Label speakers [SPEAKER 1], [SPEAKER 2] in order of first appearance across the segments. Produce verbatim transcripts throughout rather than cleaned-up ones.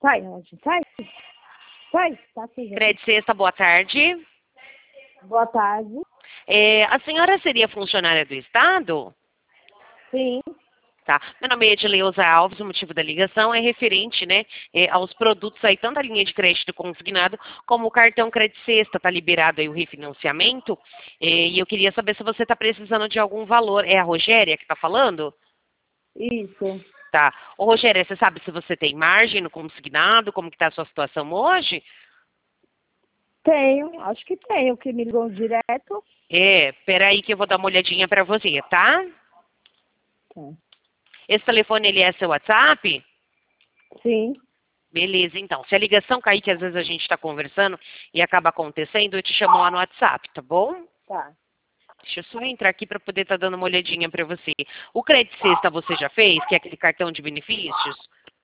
[SPEAKER 1] Sai, onde? Sai. Sai, tá aqui, gente.
[SPEAKER 2] Crédito Sexta, boa tarde.
[SPEAKER 1] Boa tarde.
[SPEAKER 2] É, a senhora seria funcionária do Estado?
[SPEAKER 1] Sim.
[SPEAKER 2] Tá. Meu nome é Edileuza Alves, o motivo da ligação é referente, né, é, aos produtos aí, tanto a linha de crédito consignado, como o cartão Crédito Sexta, tá liberado aí o refinanciamento, é, e eu queria saber se você está precisando de algum valor. É a Rogéria que está falando?
[SPEAKER 1] Isso.
[SPEAKER 2] Tá. Ô, Rogéria, você sabe se você tem margem no consignado, como que tá a sua situação hoje?
[SPEAKER 1] Tenho, acho que tenho, que me ligou direto.
[SPEAKER 2] É, peraí que eu vou dar uma olhadinha para você, tá?
[SPEAKER 1] Tá.
[SPEAKER 2] Esse telefone, ele é seu WhatsApp?
[SPEAKER 1] Sim.
[SPEAKER 2] Beleza, então. Se a ligação cair, que às vezes a gente está conversando e acaba acontecendo, eu te chamo lá no WhatsApp, tá bom?
[SPEAKER 1] Tá.
[SPEAKER 2] Deixa eu só entrar aqui para poder estar dando uma olhadinha para você. O Crédito Sexta você já fez, que é aquele cartão de benefícios?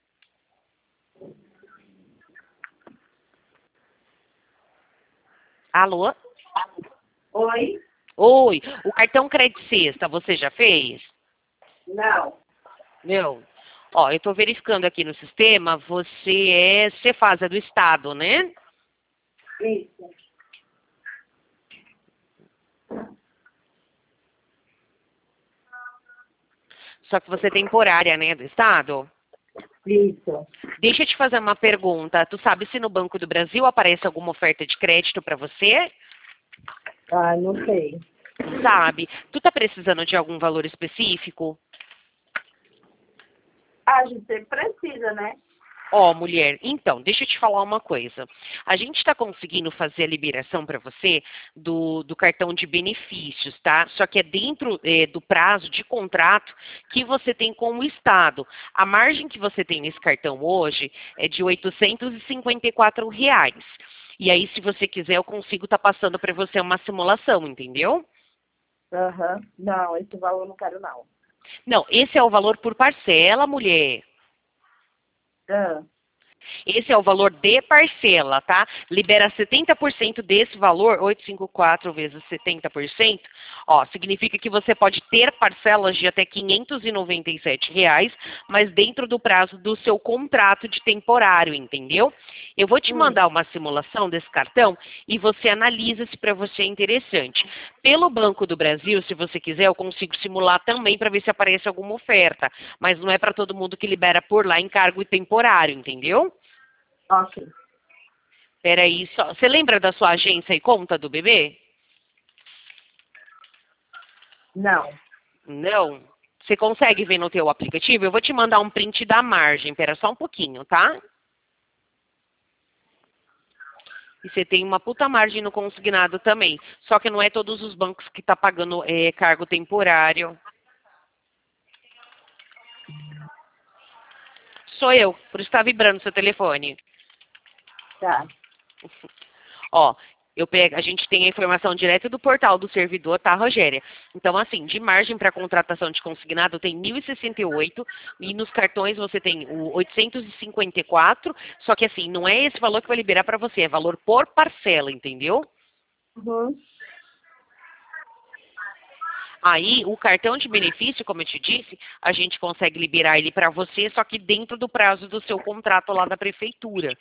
[SPEAKER 2] Alô?
[SPEAKER 1] Oi?
[SPEAKER 2] Oi, o cartão Crédito Sexta você já fez?
[SPEAKER 1] Não.
[SPEAKER 2] Não. Ó, eu estou verificando aqui no sistema, você é Cefasa do Estado, né?
[SPEAKER 1] Isso.
[SPEAKER 2] Só que você é temporária, né, do Estado?
[SPEAKER 1] Isso.
[SPEAKER 2] Deixa eu te fazer uma pergunta. Tu sabe se no Banco do Brasil aparece alguma oferta de crédito para você?
[SPEAKER 1] Ah, não sei.
[SPEAKER 2] Sabe. Tu tá precisando de algum valor específico?
[SPEAKER 1] Ah, a gente sempre precisa, né?
[SPEAKER 2] Ó, mulher, então, deixa eu te falar uma coisa. A gente está conseguindo fazer a liberação para você do, do cartão de benefícios, tá? Só que é dentro é, do prazo de contrato que você tem com o Estado. A margem que você tem nesse cartão hoje é de oitocentos e cinquenta e quatro reais. E aí, se você quiser, eu consigo estar passando para você uma simulação, entendeu?
[SPEAKER 1] Aham. Não, esse valor eu não quero, não.
[SPEAKER 2] Não, esse é o valor por parcela, mulher.
[SPEAKER 1] Ah,
[SPEAKER 2] Esse é o valor de parcela, tá? Libera setenta por cento desse valor, oitocentos e cinquenta e quatro vezes setenta por cento, ó, significa que você pode ter parcelas de até quinhentos e noventa e sete reais, mas dentro do prazo do seu contrato de temporário, entendeu? Eu vou te
[SPEAKER 1] hum.
[SPEAKER 2] mandar uma simulação desse cartão e você analisa se para você é interessante. Pelo Banco do Brasil, se você quiser, eu consigo simular também para ver se aparece alguma oferta, mas não é para todo mundo que libera por lá em cargo temporário, entendeu?
[SPEAKER 1] Ok.
[SPEAKER 2] Peraí, só. Você lembra da sua agência e conta do bebê?
[SPEAKER 1] Não.
[SPEAKER 2] Não. Você consegue ver no teu aplicativo? Eu vou te mandar um print da margem. Pera só um pouquinho, tá? E você tem uma puta margem no consignado também. Só que não é todos os bancos que tá pagando é, cargo temporário. Sou eu, por isso tá vibrando seu telefone.
[SPEAKER 1] Tá.
[SPEAKER 2] Ó, eu pego, a gente tem a informação direto do portal do servidor, tá, Rogéria? Então, assim, de margem para contratação de consignado tem mil e sessenta e oito e nos cartões você tem o oitocentos e cinquenta e quatro, só que assim, não é esse valor que vai liberar para você, é valor por parcela, entendeu?
[SPEAKER 1] Uhum.
[SPEAKER 2] Aí, o cartão de benefício, como eu te disse, a gente consegue liberar ele para você, só que dentro do prazo do seu contrato lá da prefeitura.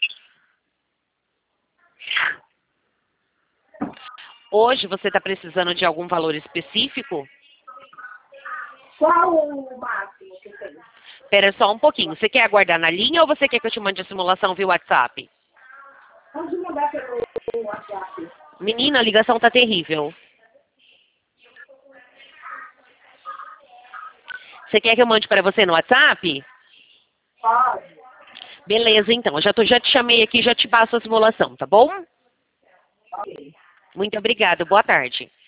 [SPEAKER 2] Hoje você está precisando de algum valor específico?
[SPEAKER 1] Qual o máximo que tem?
[SPEAKER 2] Espera só um pouquinho. Você quer aguardar na linha ou você quer que eu te mande a simulação via WhatsApp?
[SPEAKER 1] Pode mandar pelo WhatsApp.
[SPEAKER 2] Menina, a ligação tá terrível. Você quer que eu mande para você no WhatsApp?
[SPEAKER 1] Pode.
[SPEAKER 2] Beleza, então. Eu já, tô, já te chamei aqui, já te passo a simulação, tá bom?
[SPEAKER 1] Ok.
[SPEAKER 2] Muito obrigada. Boa tarde.